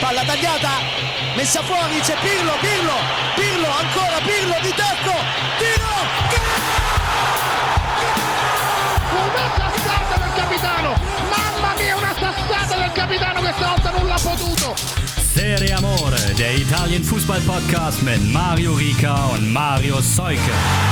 palla tagliata, messa fuori, c'è Pirlo, ancora Pirlo di tacco, tiro, una sassata del capitano, mamma mia, una sassata del capitano, questa volta non l'ha potuto. Serie Amore, der Italien-Fußball-Podcast mit Mario Rica und Mario Seuke.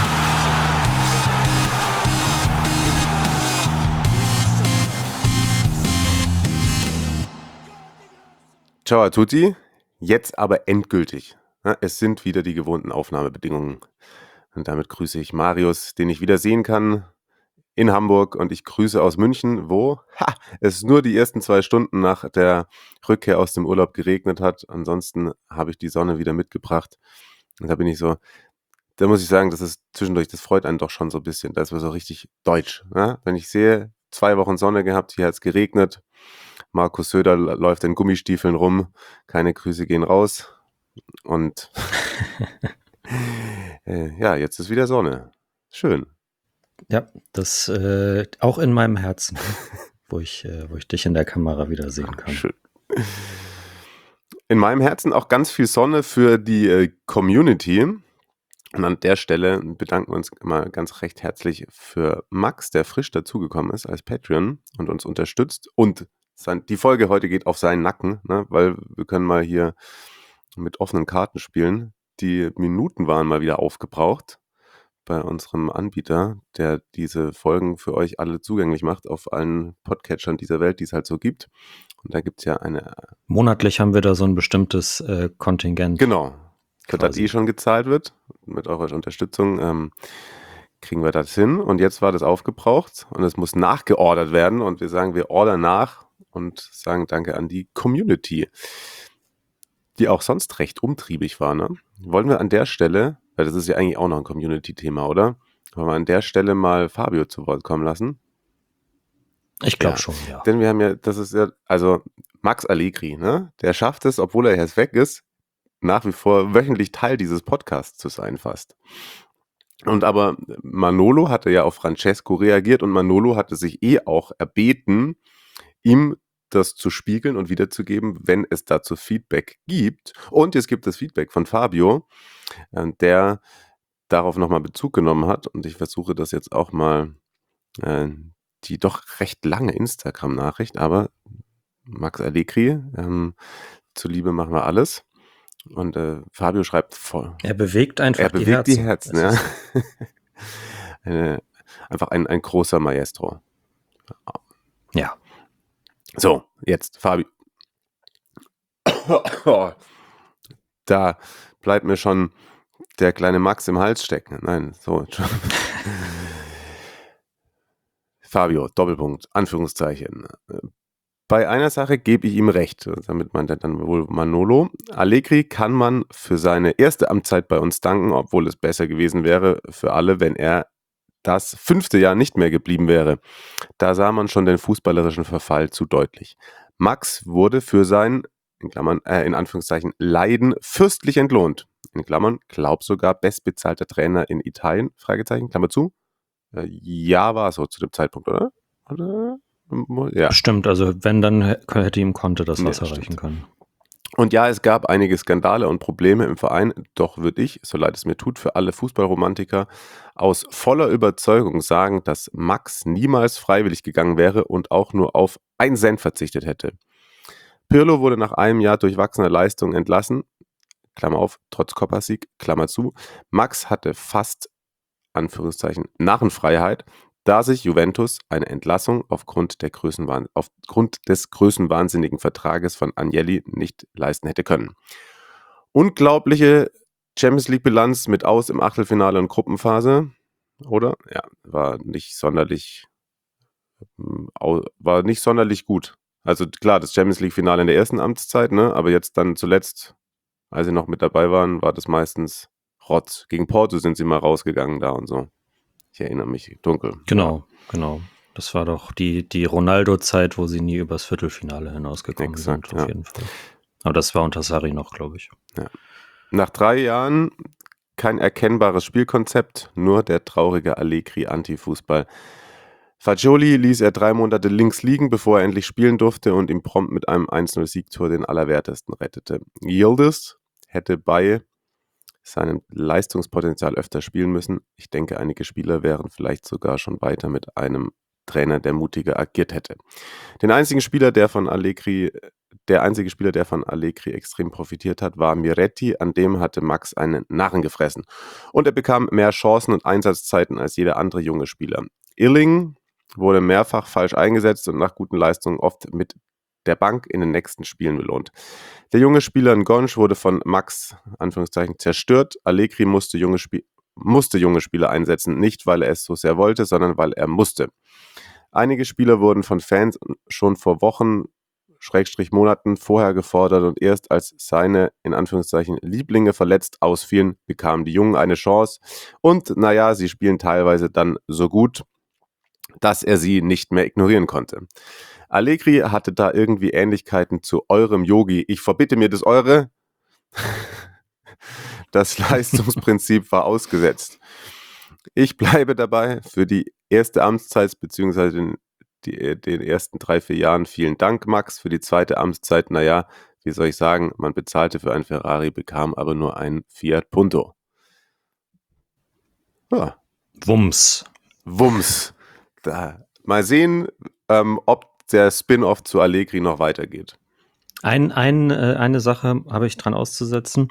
Ciao a tutti, jetzt aber endgültig. Es sind wieder die gewohnten Aufnahmebedingungen. Und damit grüße ich Marius, den ich wieder sehen kann in Hamburg. Und ich grüße aus München, wo es nur die ersten 2 Stunden nach der Rückkehr aus dem Urlaub geregnet hat. Ansonsten habe ich die Sonne wieder mitgebracht. Und da bin ich so, da muss ich sagen, das ist zwischendurch, das freut einen doch schon so ein bisschen. Da ist man so richtig deutsch. Ne? Wenn ich sehe, 2 Wochen Sonne gehabt, hier hat es geregnet. Markus Söder läuft in Gummistiefeln rum. Keine Grüße gehen raus. Und ja, jetzt ist wieder Sonne. Schön. Ja, das auch in meinem Herzen, wo ich dich in der Kamera wieder sehen kann. Schön. In meinem Herzen auch ganz viel Sonne für die Community. Und an der Stelle bedanken wir uns immer ganz recht herzlich für Max, der frisch dazugekommen ist als Patreon und uns unterstützt. Und die Folge heute geht auf seinen Nacken, ne, weil wir können mal hier mit offenen Karten spielen. Die Minuten waren mal wieder aufgebraucht bei unserem Anbieter, der diese Folgen für euch alle zugänglich macht auf allen Podcatchern dieser Welt, die es halt so gibt. Und da gibt es ja eine... Monatlich haben wir da so ein bestimmtes Kontingent. Genau, für das quasi schon gezahlt wird. Mit eurer Unterstützung kriegen wir das hin. Und jetzt war das aufgebraucht und es muss nachgeordert werden. Und wir sagen, wir ordern nach und sagen Danke an die Community, die auch sonst recht umtriebig war. Ne? Wollen wir an der Stelle, weil das ist ja eigentlich auch noch ein Community-Thema, oder? Wollen wir an der Stelle mal Fabio zu Wort kommen lassen? Ich glaube schon, ja. Denn wir haben ja, das ist ja, also Max Allegri, ne? Der schafft es, obwohl er jetzt weg ist, nach wie vor wöchentlich Teil dieses Podcasts zu sein fast. Und aber Manolo hatte ja auf Francesco reagiert und Manolo hatte sich auch erbeten, ihm das zu spiegeln und wiederzugeben, wenn es dazu Feedback gibt. Und jetzt gibt es Feedback von Fabio, der darauf nochmal Bezug genommen hat. Und ich versuche das jetzt auch mal, die doch recht lange Instagram-Nachricht, aber Max Allegri, zuliebe machen wir alles. Und Fabio schreibt voll. Er bewegt einfach die Herzen. Ja. Einfach ein großer Maestro. Ja. So, jetzt Fabio. Da bleibt mir schon der kleine Max im Hals stecken. Nein, so. Fabio, Doppelpunkt, Anführungszeichen. Bei einer Sache gebe ich ihm recht, damit meint er dann wohl Manolo. Allegri kann man für seine erste Amtszeit bei uns danken, obwohl es besser gewesen wäre für alle, wenn er das 5. Jahr nicht mehr geblieben wäre. Da sah man schon den fußballerischen Verfall zu deutlich. Max wurde für sein, in Klammern, in Anführungszeichen, Leiden fürstlich entlohnt. In Klammern, glaub sogar bestbezahlter Trainer in Italien, Fragezeichen, Klammer zu. Ja, war es so zu dem Zeitpunkt, oder? Ja. Stimmt, also wenn, dann hätte ihm Conte das Wasser stimmt. reichen können. Und ja, es gab einige Skandale und Probleme im Verein, doch würde ich, so leid es mir tut, für alle Fußballromantiker aus voller Überzeugung sagen, dass Max niemals freiwillig gegangen wäre und auch nur auf 1 Cent verzichtet hätte. Pirlo wurde nach einem Jahr durchwachsener Leistung entlassen, Klammer auf, trotz Copa-Sieg, Klammer zu. Max hatte fast, Anführungszeichen, Narrenfreiheit, da sich Juventus eine Entlassung aufgrund des größenwahnsinnigen Vertrages von Agnelli nicht leisten hätte können. Unglaubliche Champions-League-Bilanz mit Aus im Achtelfinale und Gruppenphase, oder? Ja, war nicht sonderlich gut. Also klar, das Champions-League-Finale in der ersten Amtszeit, ne? Aber jetzt dann zuletzt, als sie noch mit dabei waren, war das meistens Rotz. Gegen Porto sind sie mal rausgegangen da und so. Ich erinnere mich dunkel. Genau. Das war doch die Ronaldo-Zeit, wo sie nie übers Viertelfinale hinausgekommen sind, auf jeden Fall. Aber das war unter Sarri noch, glaube ich. Ja. Nach 3 Jahren kein erkennbares Spielkonzept, nur der traurige Allegri-Antifußball. Fagioli ließ er 3 Monate links liegen, bevor er endlich spielen durfte und ihm prompt mit einem 1-0-Siegtor den Allerwertesten rettete. Yildiz hätte bei seinem Leistungspotenzial öfter spielen müssen. Ich denke, einige Spieler wären vielleicht sogar schon weiter mit einem Trainer, der mutiger agiert hätte. Der einzige Spieler, der von Allegri extrem profitiert hat, war Miretti. An dem hatte Max einen Narren gefressen. Und er bekam mehr Chancen und Einsatzzeiten als jeder andere junge Spieler. Illing wurde mehrfach falsch eingesetzt und nach guten Leistungen oft mit der Bank in den nächsten Spielen belohnt. Der junge Spieler Ngonch wurde von Max Anführungszeichen zerstört. Allegri musste junge Spieler einsetzen, nicht weil er es so sehr wollte, sondern weil er musste. Einige Spieler wurden von Fans schon vor Wochen, Monaten vorher gefordert und erst als seine, in Anführungszeichen, Lieblinge verletzt ausfielen, bekamen die Jungen eine Chance und sie spielen teilweise dann so gut, dass er sie nicht mehr ignorieren konnte. Allegri hatte da irgendwie Ähnlichkeiten zu eurem Yogi. Ich verbitte mir das eure. Das Leistungsprinzip war ausgesetzt. Ich bleibe dabei für die erste Amtszeit bzw. den ersten 3-4 Jahren vielen Dank, Max. Für die zweite Amtszeit, wie soll ich sagen, man bezahlte für einen Ferrari, bekam aber nur einen Fiat Punto. Ja. Wumms. Mal sehen, ob der Spin-off zu Allegri noch weitergeht. Eine Sache habe ich dran auszusetzen.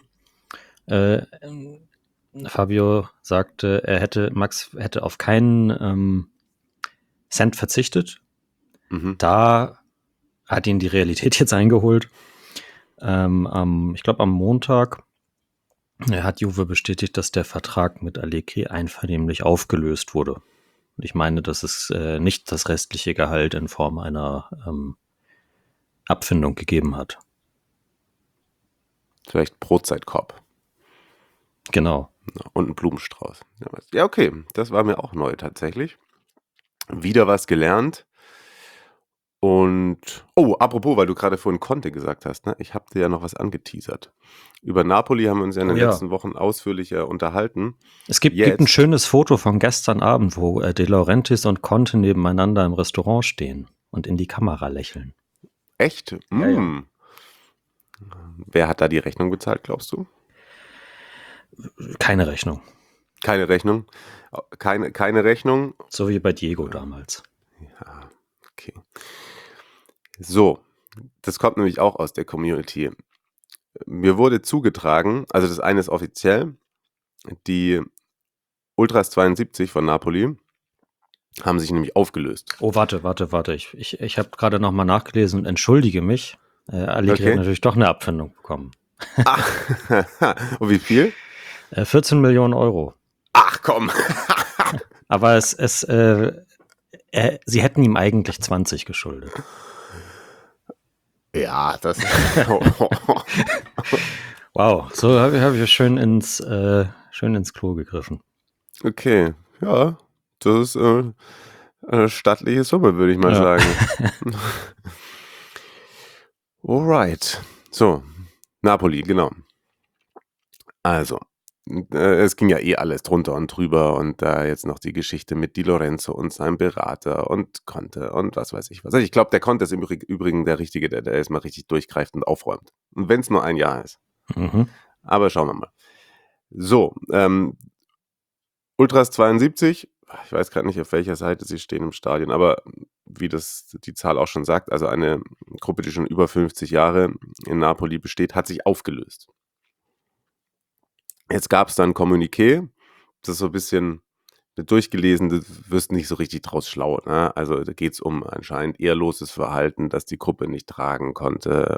Fabio sagte, Max hätte auf keinen Cent verzichtet. Da hat ihn die Realität jetzt eingeholt. Ich glaube am Montag hat Juve bestätigt, dass der Vertrag mit Allegri einvernehmlich aufgelöst wurde. Und ich meine, dass es nicht das restliche Gehalt in Form einer Abfindung gegeben hat. Vielleicht Brotzeitkorb. Genau. Und ein Blumenstrauß. Ja, okay. Das war mir auch neu tatsächlich. Wieder was gelernt. Und, apropos, weil du gerade vorhin Conte gesagt hast, ne? Ich habe dir ja noch was angeteasert. Über Napoli haben wir uns ja in den letzten Wochen ausführlicher unterhalten. Es gibt ein schönes Foto von gestern Abend, wo De Laurentiis und Conte nebeneinander im Restaurant stehen und in die Kamera lächeln. Echt? Ja. Wer hat da die Rechnung bezahlt, glaubst du? Keine Rechnung. Keine Rechnung? Keine Rechnung? So wie bei Diego damals. Ja, okay. So, das kommt nämlich auch aus der Community. Mir wurde zugetragen, also das eine ist offiziell, die Ultras 72 von Napoli haben sich nämlich aufgelöst. Oh, warte. Ich habe gerade nochmal nachgelesen und entschuldige mich. Allegri hat natürlich doch eine Abfindung bekommen. Und wie viel? 14 Millionen Euro. Ach komm. Aber sie hätten ihm eigentlich 20 geschuldet. Ja, das. Wow, so habe ich schön ins Klo gegriffen. Okay, ja, das ist eine stattliche Summe, würde ich mal sagen. Alright. So, Napoli, genau. Also, es ging ja alles drunter und drüber und da jetzt noch die Geschichte mit Di Lorenzo und seinem Berater und Conte und was weiß ich was. Ich glaube, der Conte ist im Übrigen der Richtige, der jetzt mal richtig durchgreift und aufräumt. Und wenn es nur ein Jahr ist. Aber schauen wir mal. So, Ultras 72, ich weiß gerade nicht, auf welcher Seite sie stehen im Stadion, aber wie das die Zahl auch schon sagt, also eine Gruppe, die schon über 50 Jahre in Napoli besteht, hat sich aufgelöst. Jetzt gab es dann ein Kommuniqué, das ist so ein bisschen durchgelesen, du wirst nicht so richtig draus schlau. Ne? Also da geht es um anscheinend ehrloses Verhalten, das die Gruppe nicht tragen konnte.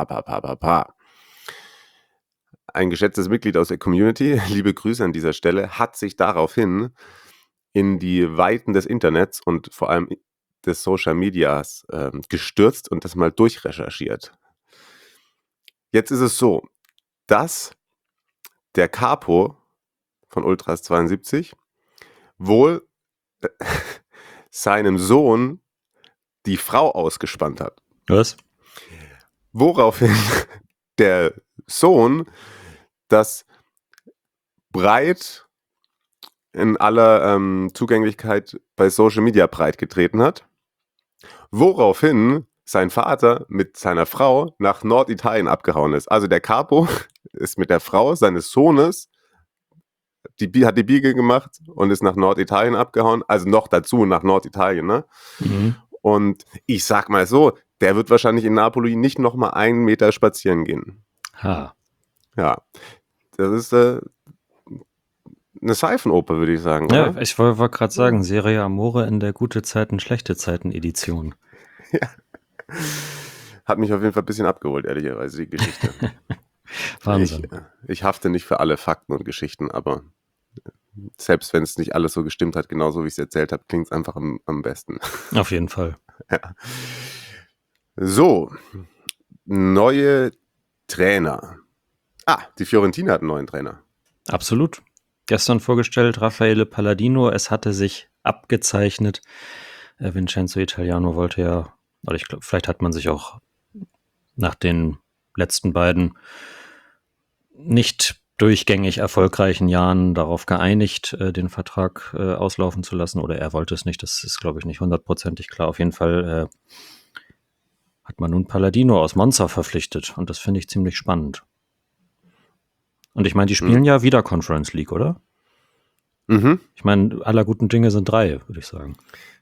Ein geschätztes Mitglied aus der Community, liebe Grüße an dieser Stelle, hat sich daraufhin in die Weiten des Internets und vor allem des Social Medias gestürzt und das mal durchrecherchiert. Jetzt ist es so, dass der Capo von Ultras 72 wohl seinem Sohn die Frau ausgespannt hat. Was? Woraufhin der Sohn das breit in aller Zugänglichkeit bei Social Media breitgetreten hat, woraufhin sein Vater mit seiner Frau nach Norditalien abgehauen ist. Also der Capo ist mit der Frau seines Sohnes, hat die Biege gemacht und ist nach Norditalien abgehauen, also noch dazu nach Norditalien, ne? Mhm. Und ich sag mal so, der wird wahrscheinlich in Napoli nicht nochmal 1 Meter spazieren gehen. Ha. Ja, das ist eine Seifenoper, würde ich sagen. Ja, Oder? ich wollte gerade sagen, Serie Amore in der gute Zeiten, schlechte Zeiten Edition. Hat mich auf jeden Fall ein bisschen abgeholt, ehrlicherweise, die Geschichte. Wahnsinn. Ich hafte nicht für alle Fakten und Geschichten, aber selbst wenn es nicht alles so gestimmt hat, genauso wie ich es erzählt habe, klingt es einfach am besten. Auf jeden Fall. Ja. So, neue Trainer. Die Fiorentina hat einen neuen Trainer. Absolut. Gestern vorgestellt, Raffaele Palladino. Es hatte sich abgezeichnet. Vincenzo Italiano wollte ja, oder ich glaube, vielleicht hat man sich auch nach den letzten beiden nicht durchgängig erfolgreichen Jahren darauf geeinigt, den Vertrag auslaufen zu lassen, oder er wollte es nicht. Das ist, glaube ich, nicht 100%ig klar. Auf jeden Fall hat man nun Palladino aus Monza verpflichtet und das finde ich ziemlich spannend. Und ich meine, die spielen ja wieder Conference League, oder? Mhm. Ich meine, aller guten Dinge sind 3, würde ich sagen.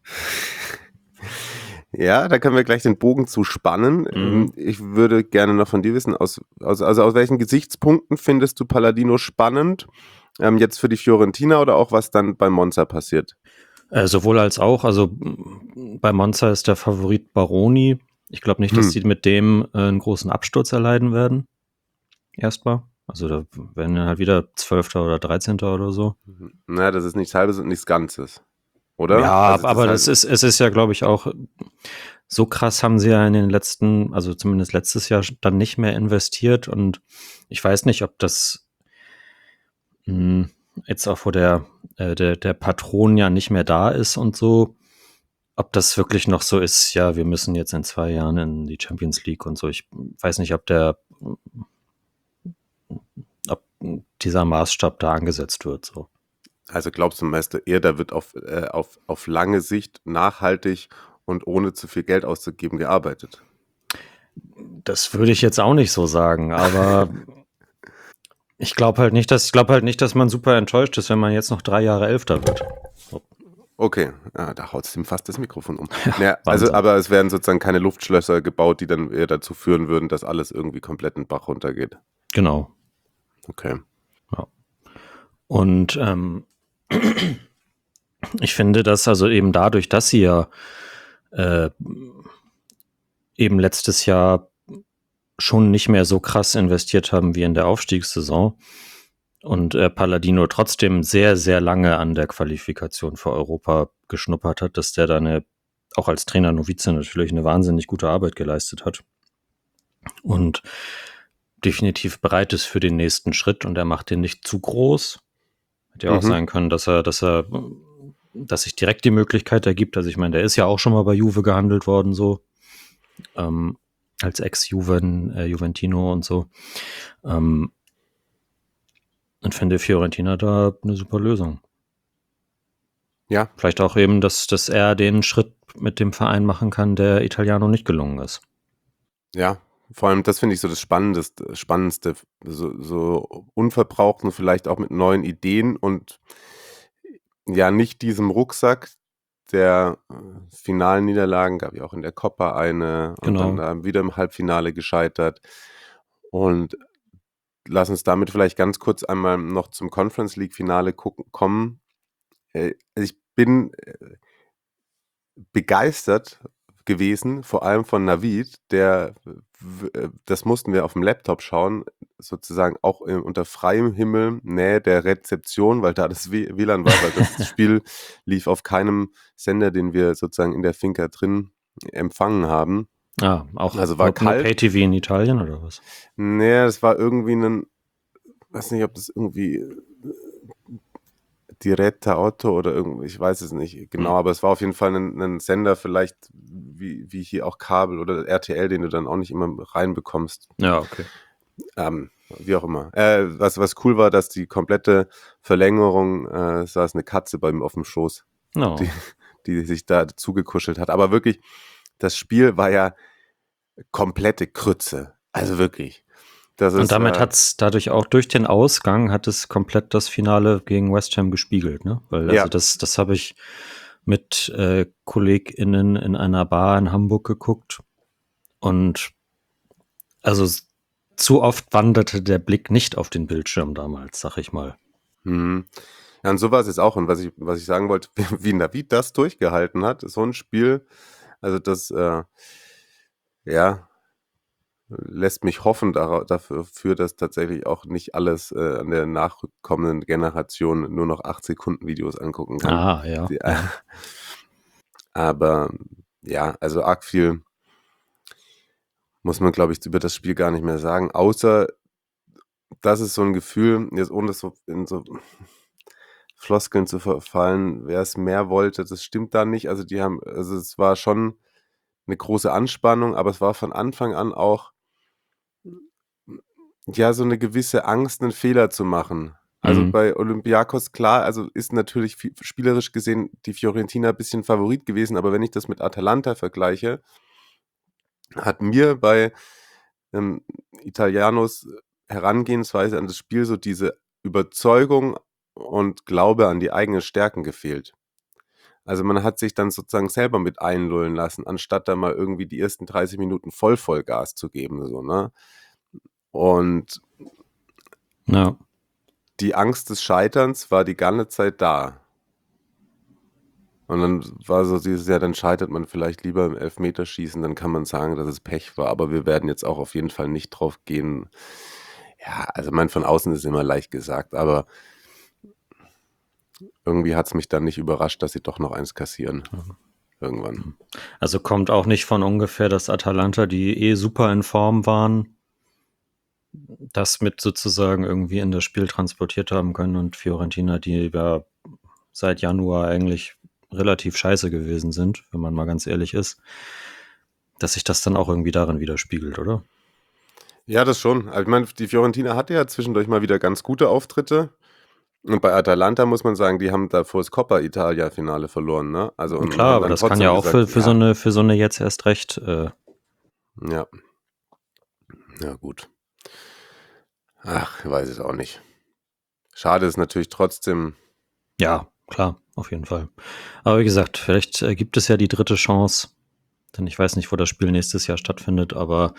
Ja, da können wir gleich den Bogen zu spannen. Ich würde gerne noch von dir wissen, aus welchen Gesichtspunkten findest du Palladino spannend? Jetzt für die Fiorentina oder auch was dann bei Monza passiert? Sowohl als auch. Also bei Monza ist der Favorit Baroni. Ich glaube nicht, dass sie mit dem einen großen Absturz erleiden werden. Erstmal. Also da werden dann halt wieder 12. oder 13. oder so. Na, das ist nichts Halbes und nichts Ganzes. Oder? Ja, also aber es ist ja, glaube ich, auch so krass haben sie ja in den letzten, also zumindest letztes Jahr dann nicht mehr investiert und ich weiß nicht, ob das jetzt auch wo der Patron ja nicht mehr da ist und so, ob das wirklich noch so ist, ja, wir müssen jetzt in 2 Jahren in die Champions League und so. Ich weiß nicht, ob dieser Maßstab da angesetzt wird, so. Also glaubst du, Meister, da wird auf lange Sicht nachhaltig und ohne zu viel Geld auszugeben gearbeitet? Das würde ich jetzt auch nicht so sagen, aber ich glaube halt nicht, dass man super enttäuscht ist, wenn man jetzt noch 3 Jahre Elfter wird. So. Okay, da haut es ihm fast das Mikrofon um. Ja, also, aber es werden sozusagen keine Luftschlösser gebaut, die dann eher dazu führen würden, dass alles irgendwie komplett in den Bach runtergeht. Genau. Okay. Ja. Und ich finde, dass also eben dadurch, dass sie ja eben letztes Jahr schon nicht mehr so krass investiert haben wie in der Aufstiegssaison und Palladino trotzdem sehr, sehr lange an der Qualifikation für Europa geschnuppert hat, dass der dann auch als Trainer Novize natürlich eine wahnsinnig gute Arbeit geleistet hat und definitiv bereit ist für den nächsten Schritt und er macht den nicht zu groß. Hätte ja auch sein können, dass sich direkt die Möglichkeit ergibt. Also ich meine, der ist ja auch schon mal bei Juve gehandelt worden, so als Ex-Juventino und so. Und finde Fiorentina da eine super Lösung. Ja. Vielleicht auch eben, dass er den Schritt mit dem Verein machen kann, der Italiano nicht gelungen ist. Ja, vor allem das finde ich so das Spannendste, so unverbraucht und vielleicht auch mit neuen Ideen und ja, nicht diesem Rucksack der finalen Niederlagen, gab ja auch in der Coppa eine und Genau. dann da wieder im Halbfinale gescheitert. Und lass uns damit vielleicht ganz kurz einmal noch zum Conference League Finale kommen. Ich bin begeistert gewesen, vor allem von Navid, das mussten wir auf dem Laptop schauen, sozusagen auch unter freiem Himmel, Nähe der Rezeption, weil da das WLAN war, weil das Spiel lief auf keinem Sender, den wir sozusagen in der Finca drin empfangen haben. Auch also war kalt. Pay-TV in Italien oder was? Nee, das war irgendwie weiß nicht, ob das irgendwie Diretta Auto oder irgendwie, ich weiß es nicht genau, aber es war auf jeden Fall ein Sender, vielleicht wie hier auch Kabel oder RTL, den du dann auch nicht immer reinbekommst. Ja, okay. Wie auch immer. Was cool war, dass die komplette Verlängerung saß eine Katze bei ihm auf dem Schoß, No. die sich da zugekuschelt hat. Aber wirklich, das Spiel war ja komplette Krütze. Also wirklich. Und damit hat es dadurch auch durch den Ausgang hat es komplett das Finale gegen West Ham gespiegelt, ne? Weil also das habe ich mit KollegInnen in einer Bar in Hamburg geguckt und also zu oft wanderte der Blick nicht auf den Bildschirm damals, sag ich mal. Ja, und so war es jetzt auch. Und was ich sagen wollte, wie Navid das durchgehalten hat, so ein Spiel, also das, lässt mich hoffen dafür, dass tatsächlich auch nicht alles an der nachkommenden Generation nur noch 8-Sekunden-Videos angucken kann. Ja. Aber ja, also arg viel muss man, glaube ich, über das Spiel gar nicht mehr sagen, außer das ist so ein Gefühl, jetzt ohne so in so Floskeln zu verfallen, wer es mehr wollte, das stimmt da nicht. Also es war schon eine große Anspannung, aber es war von Anfang an auch ja so eine gewisse Angst, einen Fehler zu machen. Also bei Olympiakos, klar, also ist natürlich spielerisch gesehen die Fiorentina ein bisschen Favorit gewesen, aber wenn ich das mit Atalanta vergleiche, hat mir bei Italianos Herangehensweise an das Spiel so diese Überzeugung und Glaube an die eigenen Stärken gefehlt. Also man hat sich dann sozusagen selber mit einlullen lassen, anstatt da mal irgendwie die ersten 30 Minuten Vollgas zu geben, so, ne? Und die Angst des Scheiterns war die ganze Zeit da. Und dann war so dieses, ja, dann scheitert man vielleicht lieber im Elfmeterschießen, dann kann man sagen, dass es Pech war, aber wir werden jetzt auch auf jeden Fall nicht drauf gehen. Ja, also von außen ist immer leicht gesagt, aber irgendwie hat es mich dann nicht überrascht, dass sie doch noch eins kassieren. Irgendwann. Also kommt auch nicht von ungefähr, dass Atalanta, die super in Form waren, das mit sozusagen irgendwie in das Spiel transportiert haben können und Fiorentina, die ja seit Januar eigentlich relativ scheiße gewesen sind, wenn man mal ganz ehrlich ist, dass sich das dann auch irgendwie darin widerspiegelt, oder? Ja, das schon. Ich meine, die Fiorentina hatte ja zwischendurch mal wieder ganz gute Auftritte. Und bei Atalanta muss man sagen, die haben davor das Coppa Italia-Finale verloren, ne? Also, klar, aber das kann ja auch gesagt, für so eine jetzt erst recht. Ja. Ja, gut. Ach, ich weiß es auch nicht. Schade ist natürlich trotzdem. Ja, klar, auf jeden Fall. Aber wie gesagt, vielleicht gibt es ja die dritte Chance, denn ich weiß nicht, wo das Spiel nächstes Jahr stattfindet, aber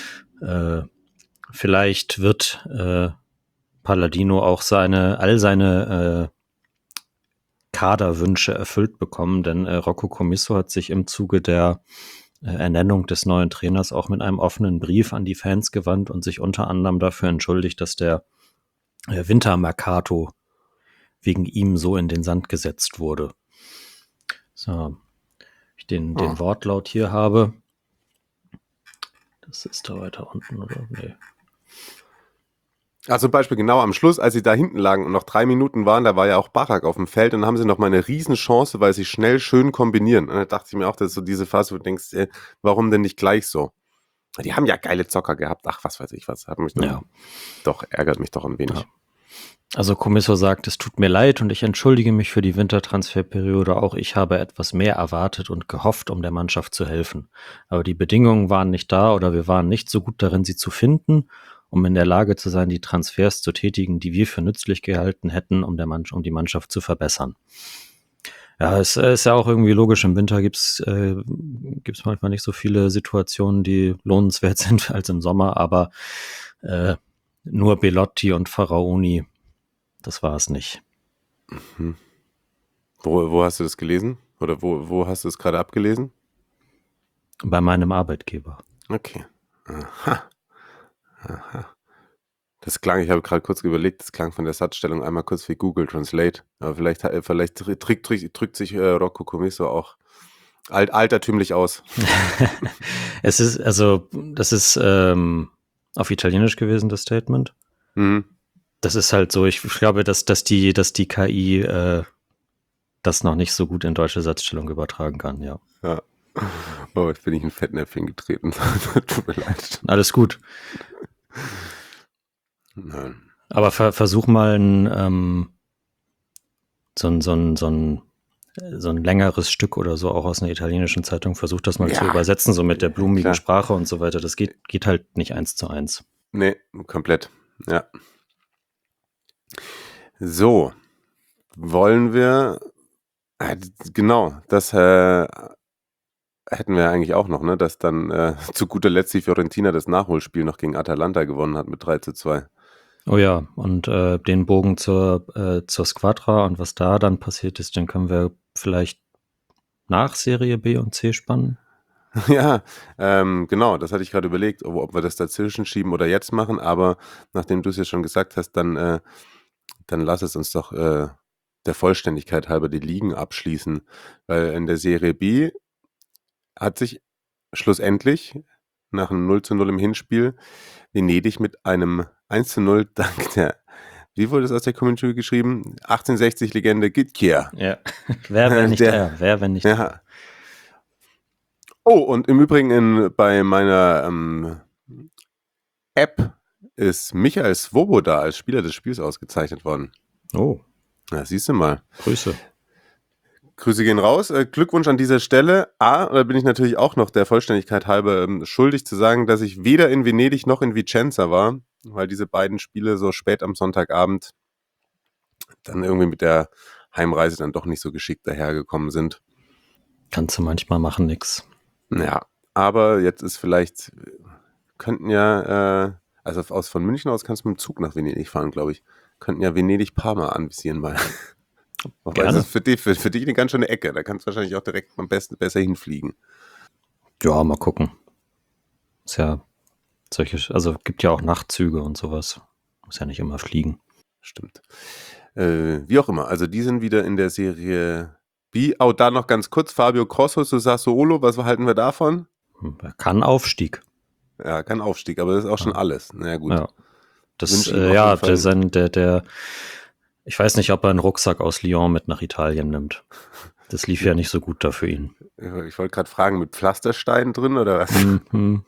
vielleicht wird Palladino auch all seine Kaderwünsche erfüllt bekommen, denn Rocco Commisso hat sich im Zuge der Ernennung des neuen Trainers auch mit einem offenen Brief an die Fans gewandt und sich unter anderem dafür entschuldigt, dass der Wintermercato wegen ihm so in den Sand gesetzt wurde. So, ich den Wortlaut hier habe. Das ist da weiter unten, oder? Nee. Also zum Beispiel genau am Schluss, als sie da hinten lagen und noch 3 Minuten waren, da war ja auch Barak auf dem Feld und dann haben sie noch mal eine Riesenchance, weil sie schnell schön kombinieren. Und da dachte ich mir auch, das ist so diese Phase, wo du denkst, warum denn nicht gleich so? Die haben ja geile Zocker gehabt. Ach, was weiß ich was. Hat mich ärgert mich doch ein wenig. Ja. Also Commisso sagt, es tut mir leid und ich entschuldige mich für die Wintertransferperiode. Auch ich habe etwas mehr erwartet und gehofft, um der Mannschaft zu helfen. Aber die Bedingungen waren nicht da oder wir waren nicht so gut darin, sie zu finden, um in der Lage zu sein, die Transfers zu tätigen, die wir für nützlich gehalten hätten, um die Mannschaft zu verbessern. Ja, es ist ja auch irgendwie logisch, im Winter gibt's manchmal nicht so viele Situationen, die lohnenswert sind als im Sommer, aber nur Belotti und Faraoni, das war es nicht. Mhm. Wo hast du das gelesen? Oder wo hast du es gerade abgelesen? Bei meinem Arbeitgeber. Okay. Aha. Das klang, ich habe gerade kurz überlegt, das klang von der Satzstellung einmal kurz wie Google Translate. Aber vielleicht drückt sich Rocco Commisso auch altertümlich aus. Das ist auf Italienisch gewesen, das Statement. Mhm. Das ist halt so, ich glaube, dass die KI das noch nicht so gut in deutsche Satzstellung übertragen kann, ja. Ja. Oh, jetzt bin ich in Fettnäpfchen getreten. Tut mir leid. Alles gut. Nein. Aber versuch mal so ein längeres Stück oder so, auch aus einer italienischen Zeitung, versuch das mal zu übersetzen, so mit der blumigen Sprache und so weiter. Das geht halt nicht 1:1. Nee, komplett. Ja. So. Wollen wir, genau, das hätten wir eigentlich auch noch, ne, dass dann zu guter Letzt die Fiorentina das Nachholspiel noch gegen Atalanta gewonnen hat mit 3:2. Oh ja, und den Bogen zur Squadra und was da dann passiert ist, den können wir vielleicht nach Serie B und C spannen. Ja, genau, das hatte ich gerade überlegt, ob wir das dazwischen schieben oder jetzt machen, aber nachdem du es ja schon gesagt hast, dann lass es uns doch der Vollständigkeit halber die Ligen abschließen, weil in der Serie B hat sich schlussendlich nach einem 0:0 im Hinspiel Venedig mit einem 1:0 dank der, wie wurde es aus der Community geschrieben? 1860-Legende Gitkier. Ja, wer, wenn nicht er? Wer, wenn nicht er? Ja. Oh, und im Übrigen bei meiner App ist Michael Svoboda als Spieler des Spiels ausgezeichnet worden. Oh, Na, siehst du mal. Grüße. Grüße gehen raus. Glückwunsch an dieser Stelle. Da bin ich natürlich auch noch der Vollständigkeit halber schuldig zu sagen, dass ich weder in Venedig noch in Vicenza war, weil diese beiden Spiele so spät am Sonntagabend dann irgendwie mit der Heimreise dann doch nicht so geschickt dahergekommen sind. Kannst du manchmal machen, nix. Ja, aber jetzt ist vielleicht, könnten ja, also von München aus kannst du mit dem Zug nach Venedig fahren, glaube ich. Könnten ja Venedig-Parma anvisieren mal. Wobei das ist für dich eine ganz schöne Ecke. Da kannst du wahrscheinlich auch direkt am besten besser hinfliegen. Ja, mal gucken. Ist ja also gibt ja auch Nachtzüge und sowas. Muss ja nicht immer fliegen. Stimmt. Wie auch immer, also die sind wieder in der Serie B. Oh, da noch ganz kurz, Fabio Grosso zu Sassuolo, was halten wir davon? Kann Aufstieg. Ja, kann Aufstieg, aber das ist auch schon alles. Na ja, gut. Ja. Der ich weiß nicht, ob er einen Rucksack aus Lyon mit nach Italien nimmt. Das lief ja nicht so gut da für ihn. Ich wollte gerade fragen, mit Pflastersteinen drin oder was? Mhm.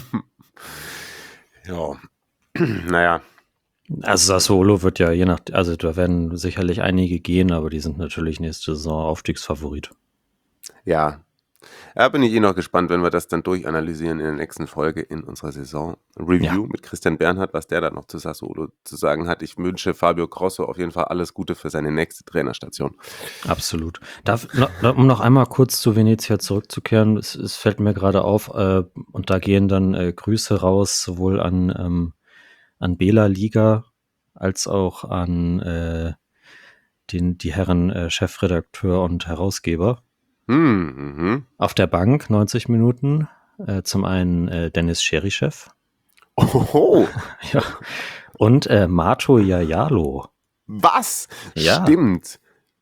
Ja, naja. Also Sassuolo wird ja also da werden sicherlich einige gehen, aber die sind natürlich nächste Saison Aufstiegsfavorit. Ja. Da bin ich noch gespannt, wenn wir das dann durchanalysieren in der nächsten Folge in unserer Saison-Review mit Christian Bernhard, was der da noch zu Sassuolo zu sagen hat. Ich wünsche Fabio Grosso auf jeden Fall alles Gute für seine nächste Trainerstation. Absolut. Um noch einmal kurz zu Venezia zurückzukehren, es fällt mir gerade auf, und da gehen dann Grüße raus, sowohl an Bela Liga als auch an die Herren Chefredakteur und Herausgeber. Auf der Bank 90 Minuten. Zum einen Dennis Cherichev. Oh. Ja. Und Mato Jajalo. Was? Ja. Stimmt.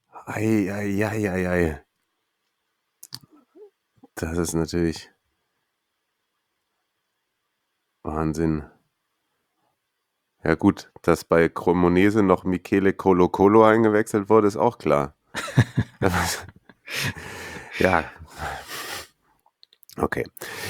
Ei. Das ist natürlich Wahnsinn. Ja gut, dass bei Cremonese noch Michele Colo eingewechselt wurde, ist auch klar. Ja. Okay.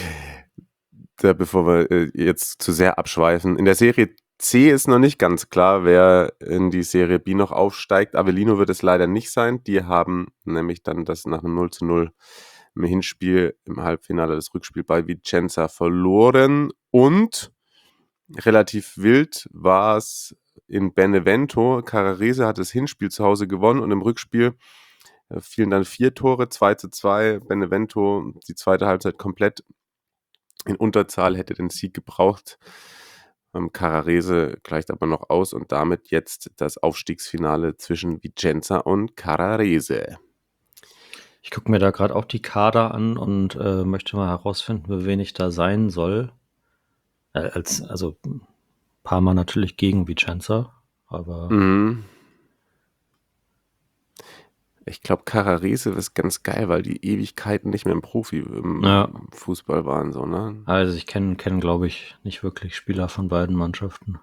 Bevor wir jetzt zu sehr abschweifen. In der Serie C ist noch nicht ganz klar, wer in die Serie B noch aufsteigt. Avellino wird es leider nicht sein. Die haben nämlich dann das nach einem 0:0 im Hinspiel im Halbfinale das Rückspiel bei Vicenza verloren. Und relativ wild war es in Benevento. Carrarese hat das Hinspiel zu Hause gewonnen und im Rückspiel fielen dann 4 Tore, 2:2. Benevento die zweite Halbzeit komplett in Unterzahl, hätte den Sieg gebraucht. Carrarese gleicht aber noch aus und damit jetzt das Aufstiegsfinale zwischen Vicenza und Carrarese. Ich gucke mir da gerade auch die Kader an und möchte mal herausfinden, für wen ich da sein soll. Also Parma natürlich gegen Vicenza, aber Ich glaube, Carrarese ist ganz geil, weil die Ewigkeiten nicht mehr im Profifußball waren. So, ne? Also ich kenne glaube ich, nicht wirklich Spieler von beiden Mannschaften.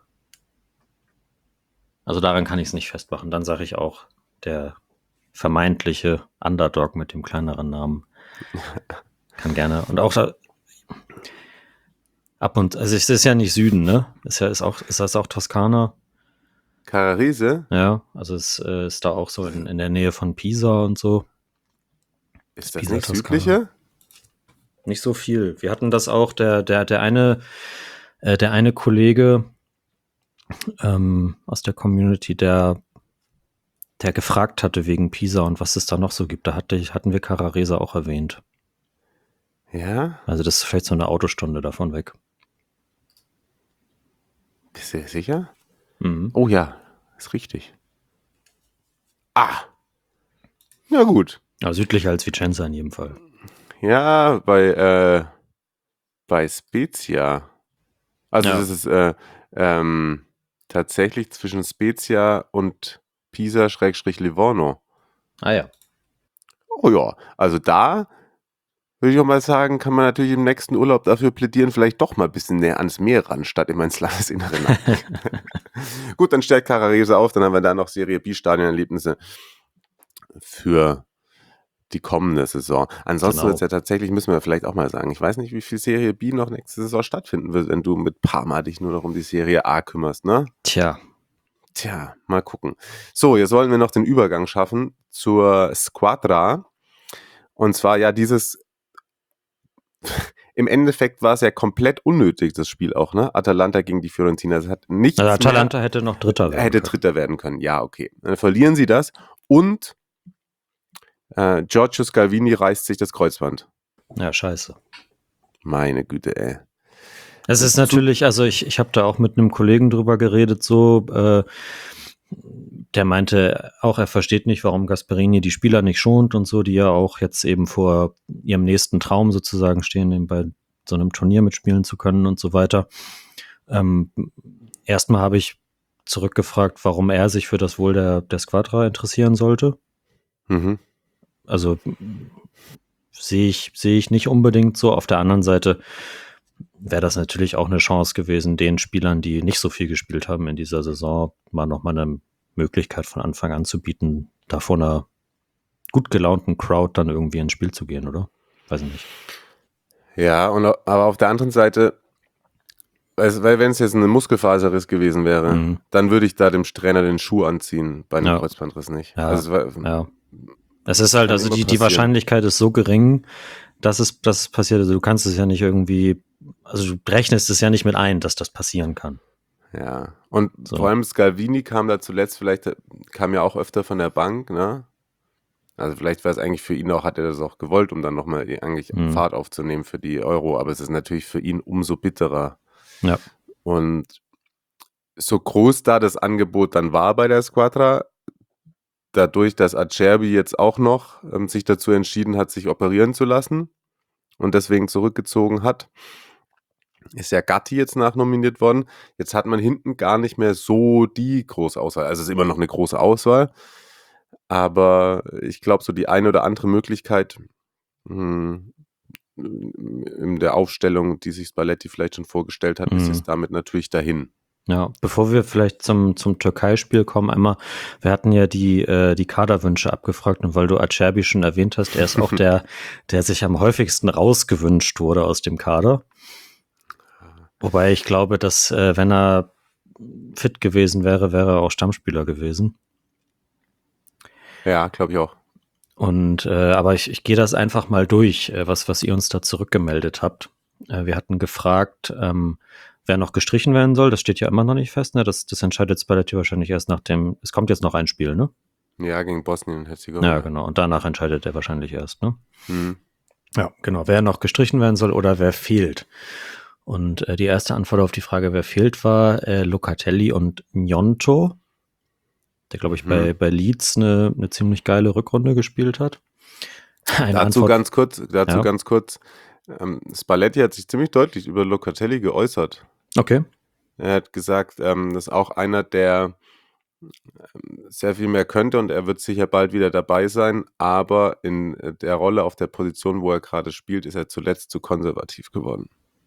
Also daran kann ich es nicht festmachen. Dann sage ich auch, der vermeintliche Underdog mit dem kleineren Namen kann gerne. Und auch Ab und, also es ist ja nicht Süden, ne? Ist das auch Toskana? Carrarese? Ja, also es ist da auch so in der Nähe von Pisa und so. Ist das Pisa, nicht Toskana. südlicher? Nicht so viel. Wir hatten das auch, der eine Kollege aus der Community, der gefragt hatte wegen Pisa und was es da noch so gibt. Da hatten wir Carrarese auch erwähnt. Ja? Also das ist vielleicht so eine Autostunde davon weg. Bist du sicher? Mhm. Oh ja, ist richtig. Ah. Ja gut. Ja, südlicher als Vicenza in jedem Fall. Ja, bei Spezia. Also Ja. das ist tatsächlich zwischen Spezia und Pisa/Livorno. Ah ja. Oh ja, also da würde ich auch mal sagen, kann man natürlich im nächsten Urlaub dafür plädieren, vielleicht doch mal ein bisschen näher ans Meer ran, statt immer ins Landesinnere. Gut, dann stellt Carrarese auf, dann haben wir da noch Serie B-Stadionerlebnisse für die kommende Saison. Ansonsten wird es ja tatsächlich, müssen wir vielleicht auch mal sagen, ich weiß nicht, wie viel Serie B noch nächste Saison stattfinden wird, wenn du mit Parma dich nur noch um die Serie A kümmerst, ne? Tja, mal gucken. So, jetzt wollen wir noch den Übergang schaffen zur Squadra. Und zwar ja im Endeffekt war es ja komplett unnötig, das Spiel auch, ne? Atalanta gegen die Fiorentina. Es hat nichts also Atalanta hätte noch Dritter werden können. Dritter werden können. Ja, okay. Dann verlieren sie das und Giorgio Scalvini reißt sich das Kreuzband. Ja, scheiße. Meine Güte, ey. Es ist natürlich, also ich habe da auch mit einem Kollegen drüber geredet, so, der meinte auch, er versteht nicht, warum Gasperini die Spieler nicht schont und so, die ja auch jetzt eben vor ihrem nächsten Traum sozusagen stehen, eben bei so einem Turnier mitspielen zu können und so weiter. Erstmal habe ich zurückgefragt, warum er sich für das Wohl der Squadra interessieren sollte. Mhm. Also sehe ich nicht unbedingt so. Auf der anderen Seite wäre das natürlich auch eine Chance gewesen, den Spielern, die nicht so viel gespielt haben in dieser Saison, mal nochmal eine Möglichkeit von Anfang an zu bieten, da vor einer gut gelaunten Crowd dann irgendwie ins Spiel zu gehen, oder? Weiß ich nicht. Ja, aber auf der anderen Seite, weil wenn es jetzt ein Muskelfaserriss gewesen wäre, dann würde ich da dem Trainer den Schuh anziehen, bei einem Kreuzbandriss nicht. Ja, also es ist halt, also die Wahrscheinlichkeit ist so gering, dass es passiert. Also du kannst es ja nicht irgendwie, also du rechnest es ja nicht mit ein, dass das passieren kann. Ja, und vor allem Scalvini kam da zuletzt, kam ja auch öfter von der Bank, ne? Also vielleicht war es eigentlich für ihn auch, hat er das auch gewollt, um dann nochmal eigentlich Fahrt aufzunehmen für die Euro, aber es ist natürlich für ihn umso bitterer. Ja. Und so groß da das Angebot dann war bei der Squadra, dadurch, dass Acerbi jetzt auch noch sich dazu entschieden hat, sich operieren zu lassen und deswegen zurückgezogen hat, ist ja Gatti jetzt nachnominiert worden. Jetzt hat man hinten gar nicht mehr so die große Auswahl. Also es ist immer noch eine große Auswahl, aber ich glaube, so die eine oder andere Möglichkeit in der Aufstellung, die sich Spalletti vielleicht schon vorgestellt hat, ist jetzt damit natürlich dahin. Ja, bevor wir vielleicht zum Türkei-Spiel kommen, einmal, wir hatten ja die Kaderwünsche abgefragt und weil du Acerbi schon erwähnt hast, er ist auch der sich am häufigsten rausgewünscht wurde aus dem Kader. Wobei ich glaube, dass wenn er fit gewesen wäre, wäre er auch Stammspieler gewesen. Ja, glaube ich auch. Und aber ich gehe das einfach mal durch, was ihr uns da zurückgemeldet habt. Wir hatten gefragt, wer noch gestrichen werden soll. Das steht ja immer noch nicht fest. Ne? Das entscheidet Spalletti wahrscheinlich erst es kommt jetzt noch ein Spiel, ne? Ja, gegen Bosnien-Herzegowina. Ja, genau. Und danach entscheidet er wahrscheinlich erst, ne? Ja, genau. Wer noch gestrichen werden soll oder wer fehlt. Und die erste Antwort auf die Frage, wer fehlt, war Locatelli und Gnonto, der, glaube ich, bei Leeds eine ziemlich geile Rückrunde gespielt hat. Dazu ganz kurz, Spalletti hat sich ziemlich deutlich über Locatelli geäußert. Okay. Er hat gesagt, das ist auch einer, der sehr viel mehr könnte und er wird sicher bald wieder dabei sein, aber in der Rolle auf der Position, wo er gerade spielt, ist er zuletzt zu konservativ geworden.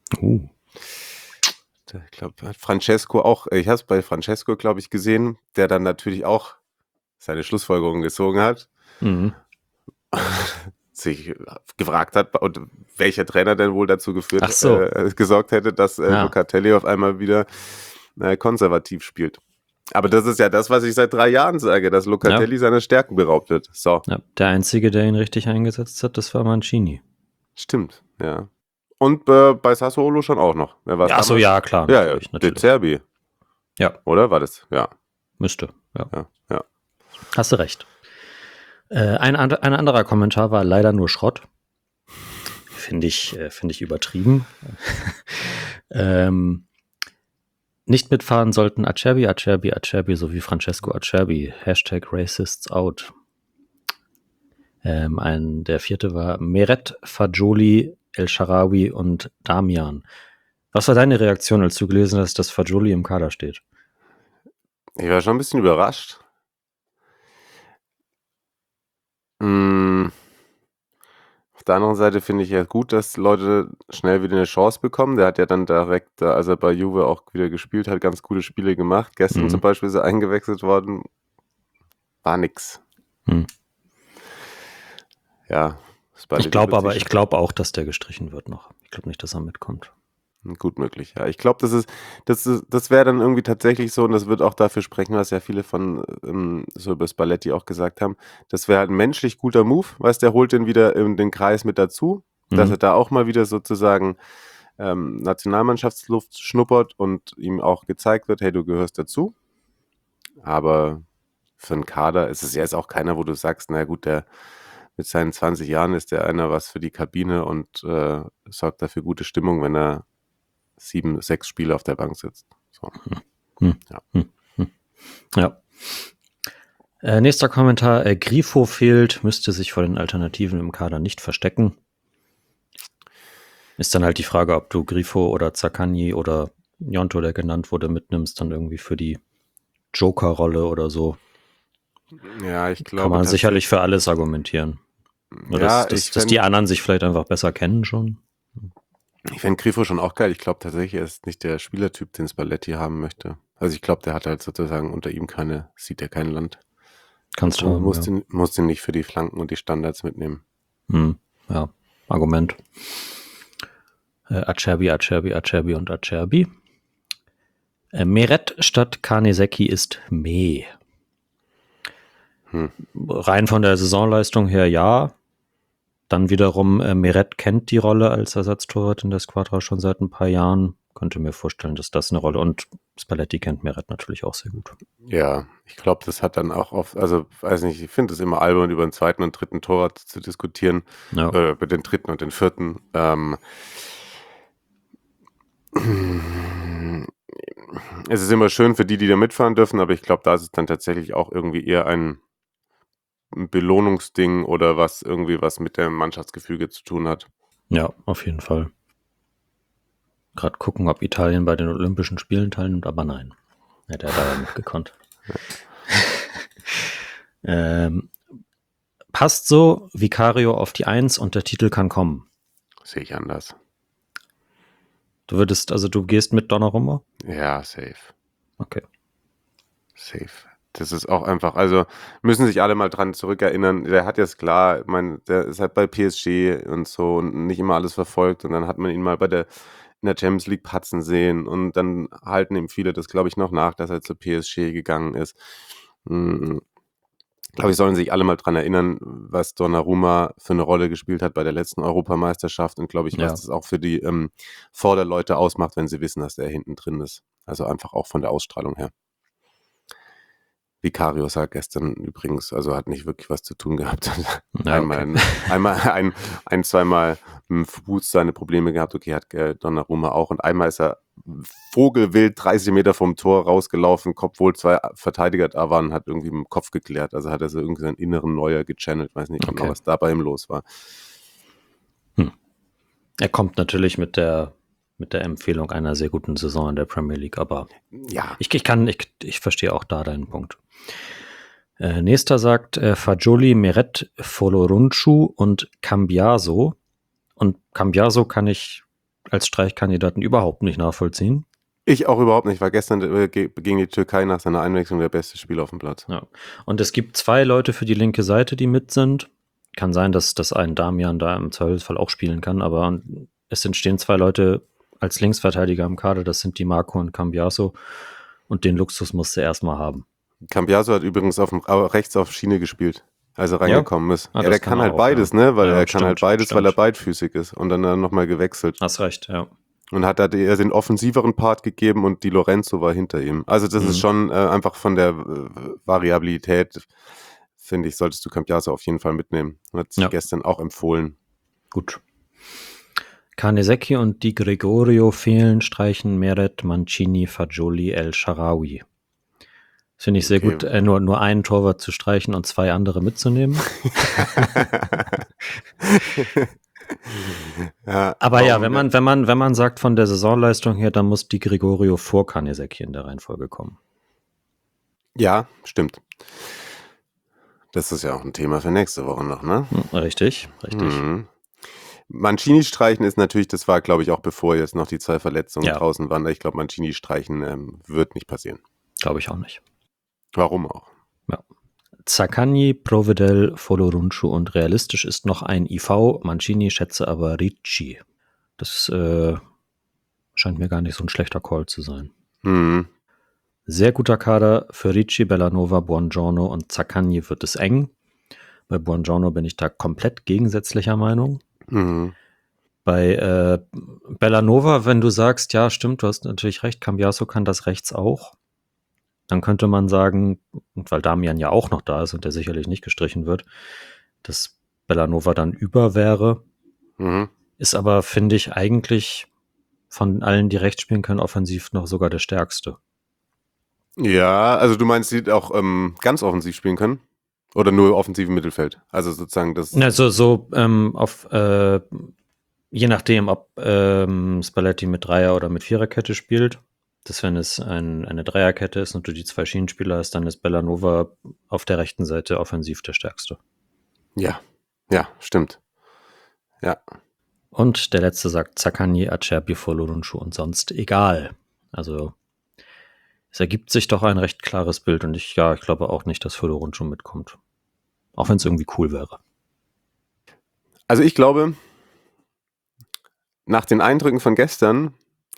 Ich glaube, Francesco auch, ich habe es bei Francesco, glaube ich, gesehen, der dann natürlich auch seine Schlussfolgerungen gezogen hat. sich gefragt hat, und welcher Trainer denn wohl dazu gesorgt hätte, dass Locatelli auf einmal wieder konservativ spielt. Aber das ist ja das, was ich seit 3 Jahren sage, dass Locatelli seiner Stärken beraubt wird. So. Ja, der Einzige, der ihn richtig eingesetzt hat, das war Mancini. Stimmt, ja. Und bei Sassuolo schon auch noch. Wer war's damals? Ja, klar. Ja, De Zerbi. Ja. Oder war das? Ja. Müsste, ja. Ja. Hast du recht. Ein anderer Kommentar war leider nur Schrott. Finde ich übertrieben. Nicht mitfahren sollten Acerbi sowie Francesco Acerbi. #RacistsOut. Der 4. war Meret, Fagioli, El Shaarawy und Damian. Was war deine Reaktion, als du gelesen hast, dass Fagioli im Kader steht? Ich war schon ein bisschen überrascht. Auf der anderen Seite finde ich ja gut, dass Leute schnell wieder eine Chance bekommen. Der hat ja dann direkt, als er bei Juve auch wieder gespielt hat, ganz gute Spiele gemacht. Gestern zum Beispiel ist er eingewechselt worden. War nix. Ja. Ich glaube auch, dass der gestrichen wird noch. Ich glaube nicht, dass er mitkommt. Gut möglich, ja. Ich glaube, das wäre dann irgendwie tatsächlich so, und das wird auch dafür sprechen, was ja viele von so über Spalletti auch gesagt haben. Das wäre halt ein menschlich guter Move, weißt der holt den wieder in den Kreis mit dazu, dass er da auch mal wieder sozusagen Nationalmannschaftsluft schnuppert und ihm auch gezeigt wird, hey, du gehörst dazu. Aber für einen Kader ist es ja jetzt auch keiner, wo du sagst, na gut, der mit seinen 20 Jahren ist der einer was für die Kabine und sorgt dafür gute Stimmung, wenn er 7, 6 Spiele auf der Bank sitzt. So. Ja. Nächster Kommentar. Grifo fehlt, müsste sich vor den Alternativen im Kader nicht verstecken. Ist dann halt die Frage, ob du Grifo oder Zaccagni oder Gnonto, der genannt wurde, mitnimmst, dann irgendwie für die Joker-Rolle oder so. Ja, ich glaube. Kann man sicherlich für alles argumentieren. Nur dass die anderen sich vielleicht einfach besser kennen schon. Ich fände Grifo schon auch geil. Ich glaube tatsächlich, er ist nicht der Spielertyp, den Spalletti haben möchte. Also ich glaube, der hat halt sozusagen unter ihm sieht er kein Land. Kannst du. Musst ihn nicht für die Flanken und die Standards mitnehmen. Ja, Argument. Acerbi und Acerbi. Meret statt Karnesecki ist Meh. Rein von der Saisonleistung her ja. Dann wiederum, Meret kennt die Rolle als Ersatztorwart in der Squadra schon seit ein paar Jahren. Könnte mir vorstellen, dass das eine Rolle, und Spalletti kennt Meret natürlich auch sehr gut. Ja, ich glaube, das hat dann auch oft, also weiß nicht, ich finde es immer albern, über den 2. und 3. Torwart zu diskutieren, über den 3. und den 4. Es ist immer schön für die da mitfahren dürfen, aber ich glaube, da ist es dann tatsächlich auch irgendwie eher ein Belohnungsding oder was mit dem Mannschaftsgefüge zu tun hat. Ja, auf jeden Fall. Gerade gucken, ob Italien bei den Olympischen Spielen teilnimmt, aber nein. Hätte er da mitgekonnt. Passt so, Vicario auf die 1 und der Titel kann kommen. Sehe ich anders. Du gehst mit Donnarumma? Ja, safe. Okay. Safe. Das ist auch einfach, also müssen sich alle mal dran zurückerinnern. Der hat jetzt klar, ich meine, der ist halt bei PSG und so und nicht immer alles verfolgt, und dann hat man ihn mal in der Champions League patzen sehen, und dann halten ihm viele das, glaube ich, noch nach, dass er zur PSG gegangen ist. Glaube ich, sollen sich alle mal dran erinnern, was Donnarumma für eine Rolle gespielt hat bei der letzten Europameisterschaft, und glaube ich, was das auch für die Vorderleute ausmacht, wenn sie wissen, dass der hinten drin ist. Also einfach auch von der Ausstrahlung her. Vicario hat gestern übrigens, also hat nicht wirklich was zu tun gehabt. Ja, Zweimal im Fuß seine Probleme gehabt. Okay, hat Donnarumma auch. Und einmal ist er vogelwild 30 Meter vom Tor rausgelaufen, obwohl 2 Verteidiger da waren, hat irgendwie mit dem Kopf geklärt. Also hat er so irgendwie seinen inneren Neuer gechannelt. Weiß nicht genau, was da bei ihm los war. Er kommt natürlich mit der Empfehlung einer sehr guten Saison in der Premier League, aber ja, ich verstehe auch da deinen Punkt. Nächster sagt Fagioli, Meret, Folorunschu und Cambiaso. Und Cambiaso kann ich als Streichkandidaten überhaupt nicht nachvollziehen. Ich auch überhaupt nicht. War gestern gegen die Türkei nach seiner Einwechslung der beste Spieler auf dem Platz. Ja. Und es gibt 2 Leute für die linke Seite, die mit sind. kann sein, dass ein Damian da im Zweifelsfall auch spielen kann, aber es entstehen 2 Leute als Linksverteidiger im Kader, das sind Di Marco und Cambiaso, und den Luxus musst du erstmal haben. Cambiaso hat übrigens rechts auf Schiene gespielt, als er reingekommen ist. Ah, ja, der kann halt auch, beides, ne? Weil Ja, er kann halt beides, weil er beidfüßig ist. Und dann nochmal gewechselt. Hast recht, ja. Und hat da den offensiveren Part gegeben und Di Lorenzo war hinter ihm. Also das ist schon einfach von der Variabilität, finde ich, solltest du Cambiaso auf jeden Fall mitnehmen. Hat sich gestern auch empfohlen. Gut. Carnesecchi und Di Gregorio fehlen, streichen Meret, Mancini, Fagioli, El Shaarawy. Das finde ich sehr gut, nur einen Torwart zu streichen und 2 andere mitzunehmen. Ja, aber ja, wenn man sagt von der Saisonleistung her, dann muss Di Gregorio vor Carnesecchi in der Reihenfolge kommen. Ja, stimmt. Das ist ja auch ein Thema für nächste Woche noch, ne? Richtig. Mancini streichen ist natürlich, das war, glaube ich, auch bevor jetzt noch die 2 Verletzungen draußen waren. Ich glaube, Mancini streichen wird nicht passieren. Glaube ich auch nicht. Warum auch? Ja. Zaccagni, Provedel, Folorunschu und realistisch ist noch ein IV. Mancini schätze aber Ricci. Das scheint mir gar nicht so ein schlechter Call zu sein. Sehr guter Kader für Ricci, Bellanova, Buongiorno und Zaccagni wird es eng. Bei Buongiorno bin ich da komplett gegensätzlicher Meinung. Bei Bellanova, wenn du sagst, ja stimmt, du hast natürlich recht, Cambiaso kann das rechts auch, dann könnte man sagen, weil Damian ja auch noch da ist und der sicherlich nicht gestrichen wird, dass Bellanova dann über wäre. Ist aber, finde ich, eigentlich von allen, die rechts spielen können, offensiv noch sogar der stärkste. Ja, also du meinst, die auch ganz offensiv spielen können? Oder nur offensiv im Mittelfeld? Also sozusagen das... Also je nachdem, ob Spalletti mit Dreier- oder mit Viererkette spielt. Dass wenn es eine Dreierkette ist und du die 2 Schienenspieler hast, dann ist Bellanova auf der rechten Seite offensiv der stärkste. Ja, stimmt. Ja. Und der letzte sagt Zaccagni, Acerbi, Folorunschu und sonst egal. Also es ergibt sich doch ein recht klares Bild und ich glaube auch nicht, dass Folorunschu mitkommt. Auch wenn es irgendwie cool wäre. Also ich glaube, nach den Eindrücken von gestern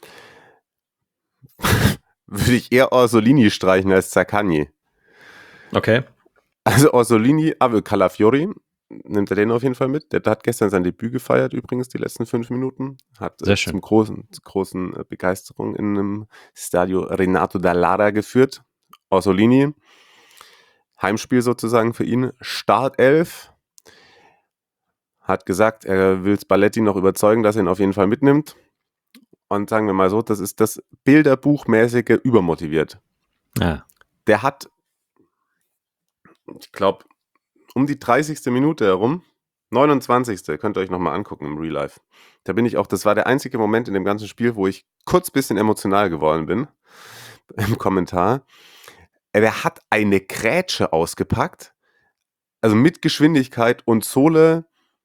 würde ich eher Orsolini streichen als Zaccagni. Okay. Also Orsolini, aber Calafiori, nimmt er den auf jeden Fall mit. Der hat gestern sein Debüt gefeiert, übrigens, die letzten 5 Minuten. Hat zum großen Begeisterung in einem Stadio Renato Dall'Ara geführt. Orsolini, Heimspiel sozusagen für ihn, Startelf. Hat gesagt, er will Spalletti noch überzeugen, dass er ihn auf jeden Fall mitnimmt. Und sagen wir mal so, das ist das Bilderbuchmäßige übermotiviert. Ja. Der hat, ich glaube, um die 30. Minute herum, 29. könnt ihr euch nochmal angucken im Real Life. Da bin ich auch, das war der einzige Moment in dem ganzen Spiel, wo ich kurz ein bisschen emotional geworden bin, im Kommentar. Der hat eine Grätsche ausgepackt, also mit Geschwindigkeit und Sohle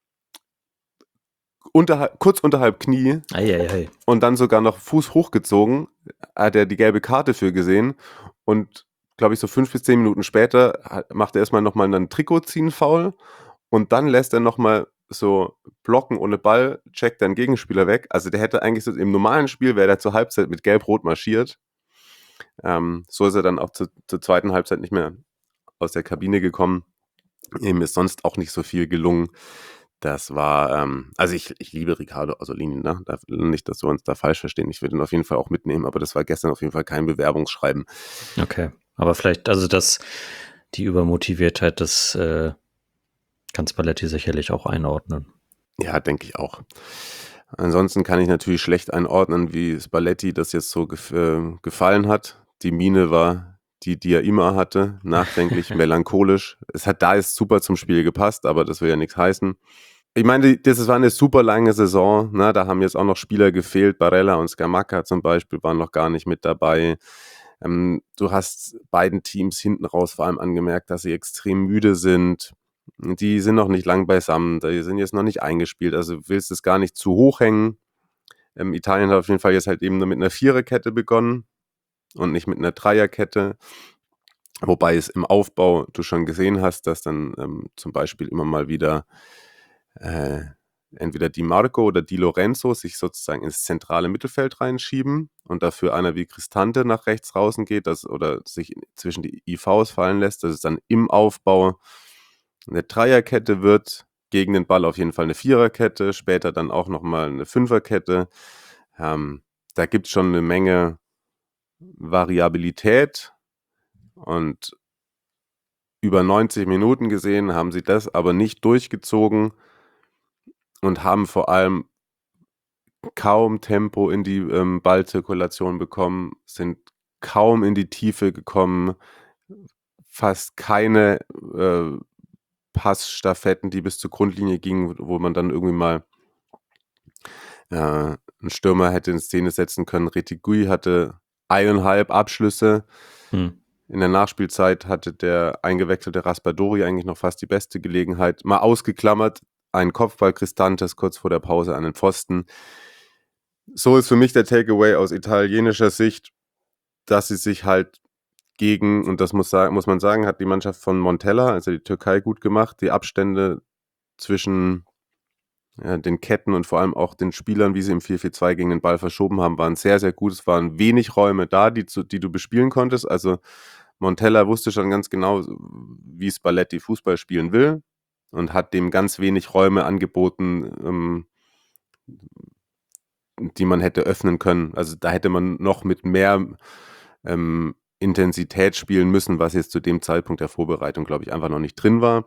kurz unterhalb Knie. Und dann sogar noch Fuß hochgezogen, hat er die gelbe Karte für gesehen und glaube ich so 5 bis 10 Minuten später macht er erstmal nochmal einen Trikotziehen-Foul und dann lässt er nochmal so blocken ohne Ball, checkt den Gegenspieler weg. Also der hätte eigentlich so, im normalen Spiel wäre der zur Halbzeit mit Gelb-Rot marschiert. So ist er dann auch zur zweiten Halbzeit nicht mehr aus der Kabine gekommen. Ihm ist sonst auch nicht so viel gelungen. Das war, also ich liebe Riccardo Orsolini, ne? Nicht, dass wir uns da falsch verstehen. Ich würde ihn auf jeden Fall auch mitnehmen, aber das war gestern auf jeden Fall kein Bewerbungsschreiben. Okay, aber vielleicht, also die Übermotiviertheit, das kann Spalletti sicherlich auch einordnen. Ja, denke ich auch. Ansonsten kann ich natürlich schlecht einordnen, wie Spalletti das jetzt so gefallen hat. Die Miene war die er immer hatte, nachdenklich, melancholisch. Da ist super zum Spiel gepasst, aber das will ja nichts heißen. Ich meine, das war eine super lange Saison, ne? Da haben jetzt auch noch Spieler gefehlt, Barella und Scamacca zum Beispiel waren noch gar nicht mit dabei. Du hast beiden Teams hinten raus vor allem angemerkt, dass sie extrem müde sind. Die sind noch nicht lang beisammen, die sind jetzt noch nicht eingespielt, also willst es gar nicht zu hoch hängen. Italien hat auf jeden Fall jetzt halt eben nur mit einer Viererkette begonnen und nicht mit einer Dreierkette. Wobei es im Aufbau du schon gesehen hast, dass dann zum Beispiel immer mal wieder entweder Di Marco oder Di Lorenzo sich sozusagen ins zentrale Mittelfeld reinschieben und dafür einer wie Cristante nach rechts draußen geht oder sich zwischen die IVs fallen lässt, dass es dann im Aufbau eine Dreierkette wird, gegen den Ball auf jeden Fall eine Viererkette, später dann auch nochmal eine Fünferkette. Da gibt es schon eine Menge Variabilität und über 90 Minuten gesehen haben sie das aber nicht durchgezogen und haben vor allem kaum Tempo in die Ballzirkulation bekommen, sind kaum in die Tiefe gekommen, fast keine Passstaffetten, die bis zur Grundlinie gingen, wo man dann irgendwie mal einen Stürmer hätte in Szene setzen können. Retigui hatte 1,5 Abschlüsse. In der Nachspielzeit hatte der eingewechselte Raspadori eigentlich noch fast die beste Gelegenheit. Mal ausgeklammert, ein Kopfball Cristantes kurz vor der Pause an den Pfosten. So ist für mich der Takeaway aus italienischer Sicht, dass sie sich halt gegen, und das muss man sagen, hat die Mannschaft von Montella, also die Türkei, gut gemacht. Die Abstände zwischen den Ketten und vor allem auch den Spielern, wie sie im 4-4-2 gegen den Ball verschoben haben, waren sehr, sehr gut. Es waren wenig Räume da, die du bespielen konntest. Also Montella wusste schon ganz genau, wie Spalletti Fußball spielen will und hat dem ganz wenig Räume angeboten, die man hätte öffnen können. Also da hätte man noch mit mehr Intensität spielen müssen, was jetzt zu dem Zeitpunkt der Vorbereitung, glaube ich, einfach noch nicht drin war.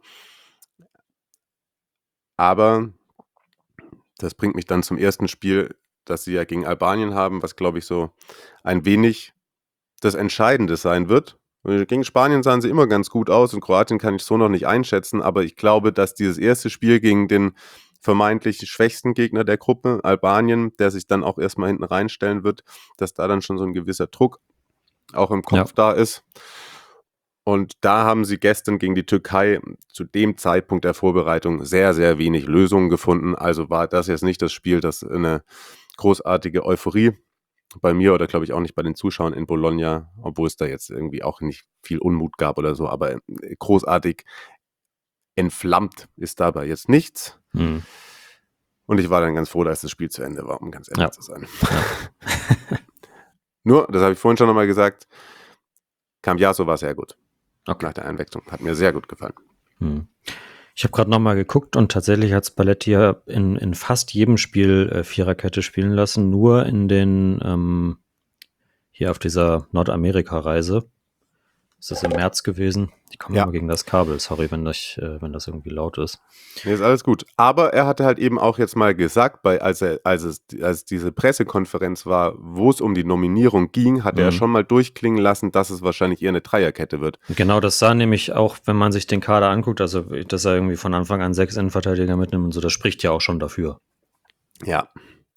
Aber das bringt mich dann zum ersten Spiel, das sie ja gegen Albanien haben, was, glaube ich, so ein wenig das Entscheidende sein wird. Gegen Spanien sahen sie immer ganz gut aus und Kroatien kann ich so noch nicht einschätzen, aber ich glaube, dass dieses erste Spiel gegen den vermeintlich schwächsten Gegner der Gruppe, Albanien, der sich dann auch erstmal hinten reinstellen wird, dass da dann schon so ein gewisser Druck auch im Kopf da ist. Und da haben sie gestern gegen die Türkei zu dem Zeitpunkt der Vorbereitung sehr, sehr wenig Lösungen gefunden. Also war das jetzt nicht das Spiel, das eine großartige Euphorie bei mir oder glaube ich auch nicht bei den Zuschauern in Bologna, obwohl es da jetzt irgendwie auch nicht viel Unmut gab oder so, aber großartig entflammt ist dabei jetzt nichts. Und ich war dann ganz froh, dass das Spiel zu Ende war, um ganz ehrlich zu sein. Nur, das habe ich vorhin schon nochmal gesagt, Cambiaso war sehr gut. Nach der Einwechslung. Hat mir sehr gut gefallen. Ich habe gerade nochmal geguckt und tatsächlich hat Spalletti ja in fast jedem Spiel Viererkette spielen lassen, nur in den hier auf dieser Nordamerika-Reise. Ist das im März gewesen? Ich komme immer gegen das Kabel. Sorry, wenn das irgendwie laut ist. Nee, ist alles gut. Aber er hatte halt eben auch jetzt mal gesagt, als diese Pressekonferenz war, wo es um die Nominierung ging, hat er schon mal durchklingen lassen, dass es wahrscheinlich eher eine Dreierkette wird. Genau, das sah nämlich auch, wenn man sich den Kader anguckt, also dass er irgendwie von Anfang an 6 Innenverteidiger mitnimmt und so, das spricht ja auch schon dafür. Ja.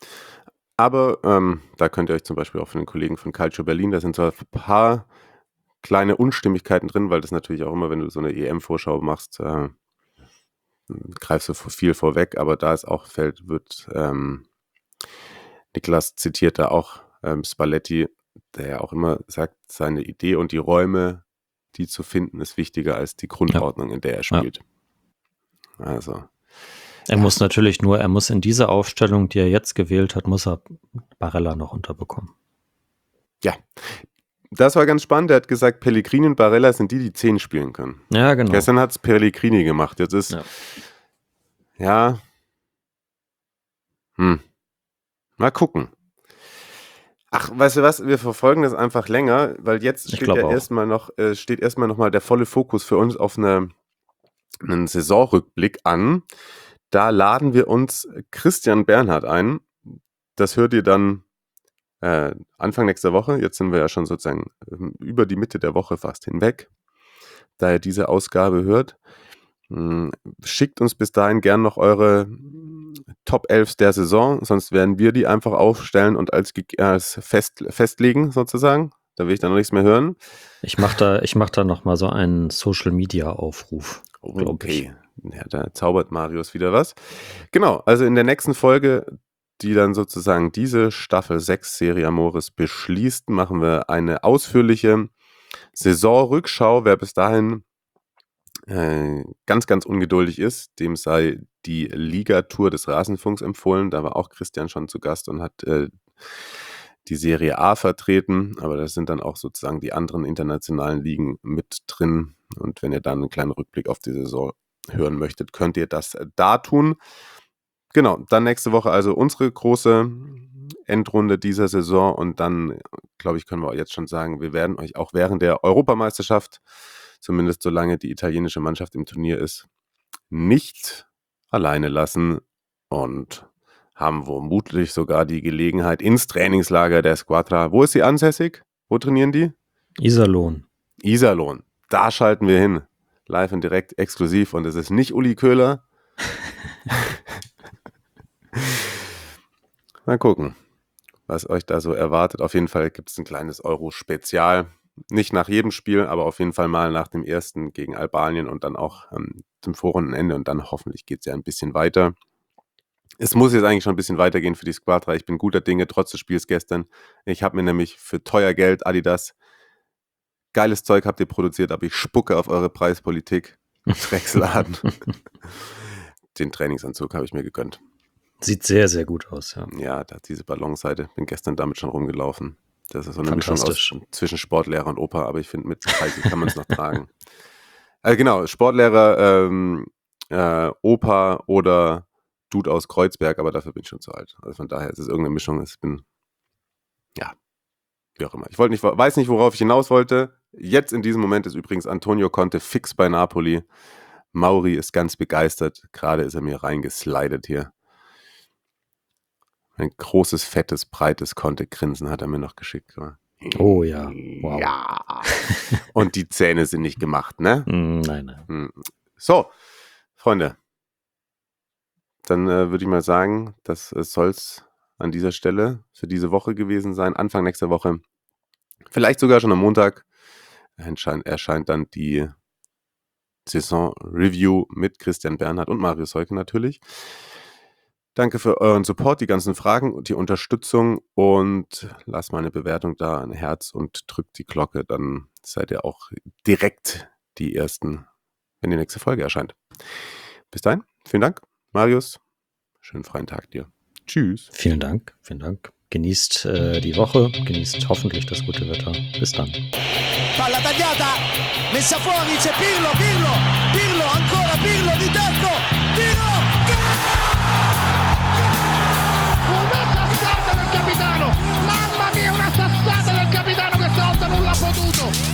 Aber da könnt ihr euch zum Beispiel auch von den Kollegen von Calcio Berlin, da sind so ein paar kleine Unstimmigkeiten drin, weil das natürlich auch immer, wenn du so eine EM-Vorschau machst, greifst du viel vorweg, aber da es auch wird Niklas zitiert da auch Spalletti, der ja auch immer sagt, seine Idee und die Räume, die zu finden, ist wichtiger als die Grundordnung, in der er spielt. Also. Er muss natürlich nur, in dieser Aufstellung, die er jetzt gewählt hat, muss er Barella noch unterbekommen. Ja. Das war ganz spannend. Er hat gesagt, Pellegrini und Barella sind die 10 spielen können. Ja, genau. Gestern hat es Pellegrini gemacht. Jetzt ist, mal gucken. Ach, weißt du was? Wir verfolgen das einfach länger, weil jetzt steht ja erstmal noch mal der volle Fokus für uns auf einen Saisonrückblick an. Da laden wir uns Christian Bernhard ein. Das hört ihr dann Anfang nächster Woche. Jetzt sind wir ja schon sozusagen über die Mitte der Woche fast hinweg, da ihr diese Ausgabe hört. Schickt uns bis dahin gern noch eure Top 11 der Saison, sonst werden wir die einfach aufstellen und als festlegen sozusagen. Da will ich dann noch nichts mehr hören. Ich mach da noch mal so einen Social-Media-Aufruf. Okay, ja, da zaubert Marius wieder was. Genau, also in der nächsten Folge, die dann sozusagen diese Staffel 6 Serie Amoris beschließt, machen wir eine ausführliche Saisonrückschau, wer bis dahin ganz, ganz ungeduldig ist, dem sei die Liga-Tour des Rasenfunks empfohlen. Da war auch Christian schon zu Gast und hat die Serie A vertreten, aber das sind dann auch sozusagen die anderen internationalen Ligen mit drin. Und wenn ihr dann einen kleinen Rückblick auf die Saison hören möchtet, könnt ihr das da tun. Genau, dann nächste Woche also unsere große Endrunde dieser Saison und dann, glaube ich, können wir jetzt schon sagen, wir werden euch auch während der Europameisterschaft, zumindest solange die italienische Mannschaft im Turnier ist, nicht alleine lassen und haben womöglich sogar die Gelegenheit ins Trainingslager der Squadra. Wo ist sie ansässig? Wo trainieren die? Iserlohn. Iserlohn. Da schalten wir hin. Live und direkt, exklusiv. Und es ist nicht Uli Köhler. Mal gucken, was euch da so erwartet. Auf jeden Fall gibt es ein kleines Euro-Spezial. Nicht nach jedem Spiel, aber auf jeden Fall mal nach dem ersten gegen Albanien und dann auch zum Vorrundenende. Und dann hoffentlich geht es ja ein bisschen weiter. Es muss jetzt eigentlich schon ein bisschen weitergehen für die Squadra. Ich bin guter Dinge, trotz des Spiels gestern. Ich habe mir nämlich für teuer Geld Adidas geiles Zeug habt ihr produziert, aber ich spucke auf eure Preispolitik. Drecksladen. Den Trainingsanzug habe ich mir gegönnt. Sieht sehr, sehr gut aus, ja. Ja, da hat diese Ballonseite. Bin gestern damit schon rumgelaufen. Das ist so eine Mischung zwischen Sportlehrer und Opa, aber ich finde, mit 30 kann man es noch tragen. Genau, Sportlehrer, Opa oder Dude aus Kreuzberg, aber dafür bin ich schon zu alt. Also von daher ist es irgendeine Mischung. Ich bin, ja, wie auch immer. Ich weiß nicht, worauf ich hinaus wollte. Jetzt in diesem Moment ist übrigens Antonio Conte fix bei Napoli. Mauri ist ganz begeistert. Gerade ist er mir reingeslidet hier. Ein großes, fettes, breites Conte-Grinsen hat er mir noch geschickt. Oh ja, wow. Ja. Und die Zähne sind nicht gemacht, ne? Nein. So, Freunde. Dann würde ich mal sagen, das soll es an dieser Stelle für diese Woche gewesen sein. Anfang nächster Woche, vielleicht sogar schon am Montag, erscheint dann die Saison-Review mit Christian Bernhard und Marius Heuke natürlich. Danke für euren Support, die ganzen Fragen und die Unterstützung und lasst mal eine Bewertung da, ein Herz und drückt die Glocke, dann seid ihr auch direkt die Ersten, wenn die nächste Folge erscheint. Bis dahin, vielen Dank. Marius, schönen freien Tag dir. Tschüss. Vielen Dank. Genießt die Woche, genießt hoffentlich das gute Wetter. Bis dann. Palla tagliata, messa fuori, c'è Pirlo, ancora Pirlo di tacco, Pirlo! Una sassata del capitano! Mamma mia, una sassata del capitano che stavolta non l'ha potuto!